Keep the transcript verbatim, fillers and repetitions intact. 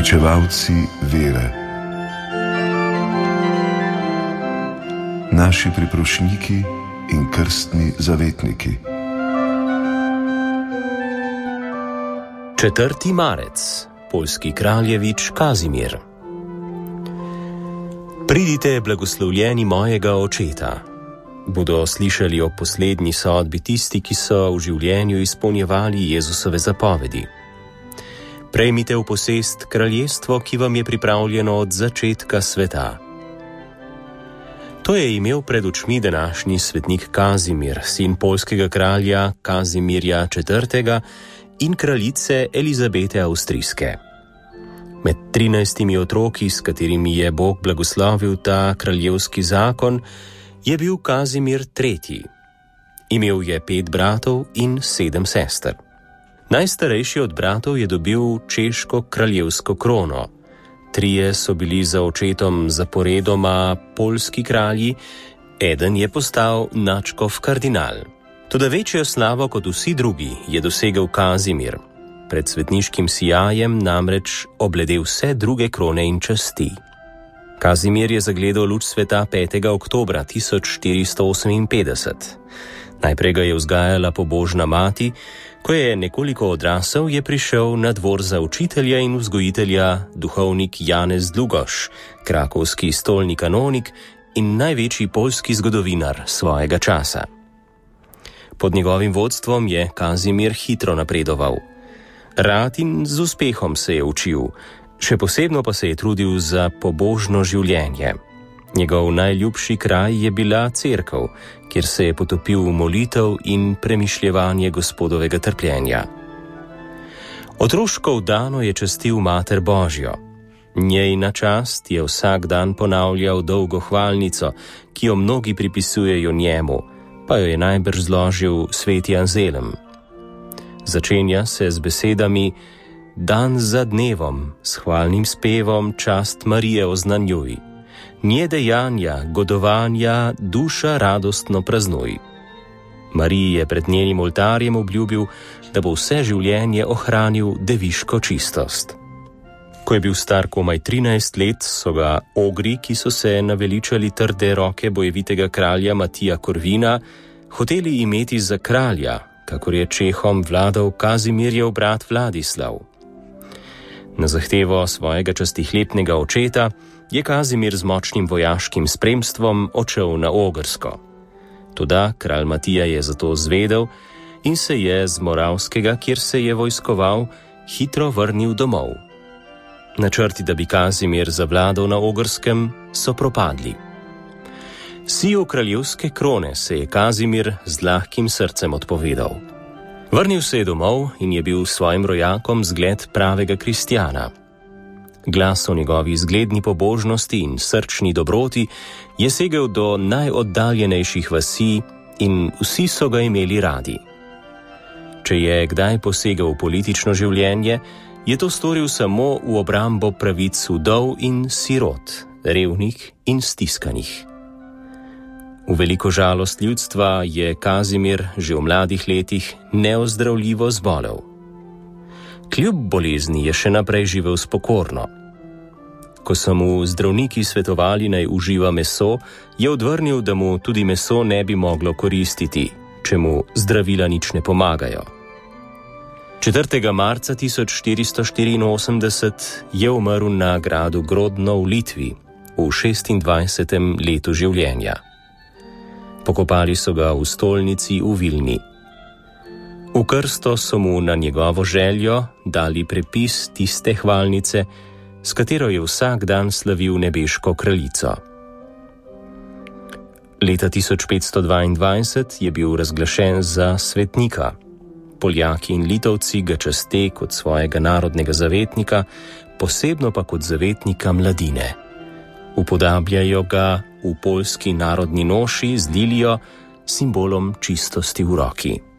Uresničevalci vere, naši priprošniki in krstni zavetniki. četrti marec, poljski kraljevič Kazimir. Pridite, blagoslovljeni mojega očeta. Bodo slišali o poslednji sodbi tisti, ki so v življenju izpolnjevali Jezusove zapovedi. Prejmite v posest kraljestvo, ki vam je pripravljeno od začetka sveta. To je imel pred očmi današnji svetnik Kazimir, sin poljskega kralja Kazimirja četrtega in kraljice Elizabete Avstrijske. Med trinajstimi otroki, s katerimi je Bog blagoslovil ta kraljevski zakon, je bil Kazimir tretji. Imel je pet bratov in sedem sester. Najstarejši od bratov je dobil češko kraljevsko krono. Trije so bili za očetom zaporedoma poljski kralji, eden je postal nadškof kardinal. Toda večjo slavo kot vsi drugi je dosegel Kazimir. Pred svetniškim sijajem namreč obledel vse druge krone in časti. Kazimir je zagledal luč sveta petega oktobra tisoč štiristo oseminpetdeset. Najprej ga je vzgajala pobožna mati, ko je nekoliko odrasel, je prišel na dvor za učitelja in vzgojitelja duhovnik Janez Dlugoš, krakovski stolni kanonik in največji poljski zgodovinar svojega časa. Pod njegovim vodstvom je Kazimir hitro napredoval. Rad in z uspehom se je učil, še posebno pa se je trudil za pobožno življenje. Njegov najljubši kraj je bila cerkev, kjer se je potopil v molitev in premišljevanje Gospodovega trpljenja. Otroško vdano je častil Mater Božjo. Njej na čast je vsak dan ponavljal dolgo hvalnico, ki jo mnogi pripisujejo njemu, pa jo je najbrž zložil sveti Anzelm. Začenja se z besedami: Dan za dnevom, s hvalnim spevom čast Marije oznanjuj. Nje dejanja, godovanja, duša radostno praznuj. Mariji je pred njenim oltarjem obljubil, da bo vse življenje ohranil deviško čistost. Ko je bil star komaj trinajst let, so ga ogri, ki so se naveličali trde roke bojevitega kralja Matija Korvina, hoteli imeti za kralja, kakor je Čehom vladal Kazimirjev brat Vladislav. Na zahtevo svojega častihlepnega očeta je Kazimir z močnim vojaškim spremstvom odšel na Ogrsko. Toda kralj Matija je zato zvedel in se je z Moravskega, kjer se je vojskoval, hitro vrnil domov. Načrti, da bi Kazimir zavladal na Ogrskem, so propadli. Siju kraljevske krone se je Kazimir z lahkim srcem odpovedal. Vrnil se je domov in je bil svojim rojakom zgled pravega kristjana. Glas o njegovi zgledni pobožnosti in srčni dobroti je segel do najoddaljenejših vasi in vsi so ga imeli radi. Če je kdaj posegel v politično življenje, je to storil samo v obrambo pravic vdov in sirot, revnih in stiskanih. V veliko žalost ljudstva je Kazimir že v mladih letih neozdravljivo zbolel. Kljub bolezni je še naprej živel spokorno. Ko so mu zdravniki svetovali, naj uživa meso, je odvrnil, da mu tudi meso ne bi moglo koristiti, če mu zdravila nič ne pomagajo. četrtega marca tisoč štiristo štiriinosemdeset je umrl na gradu Grodno v Litvi v šestindvajsetem letu življenja. Pokopali so ga v stolnici v Vilni. V krsto so mu na njegovo željo dali prepis tiste hvalnice, s katero je vsak dan slavil nebeško kraljico. Leta tisoč petsto dvaindvajset je bil razglašen za svetnika. Poljaki in Litovci ga časte kot svojega narodnega zavetnika, posebno pa kot zavetnika mladine. Upodabljajo ga v poljski narodni noši z lilijo, simbolom čistosti v roki.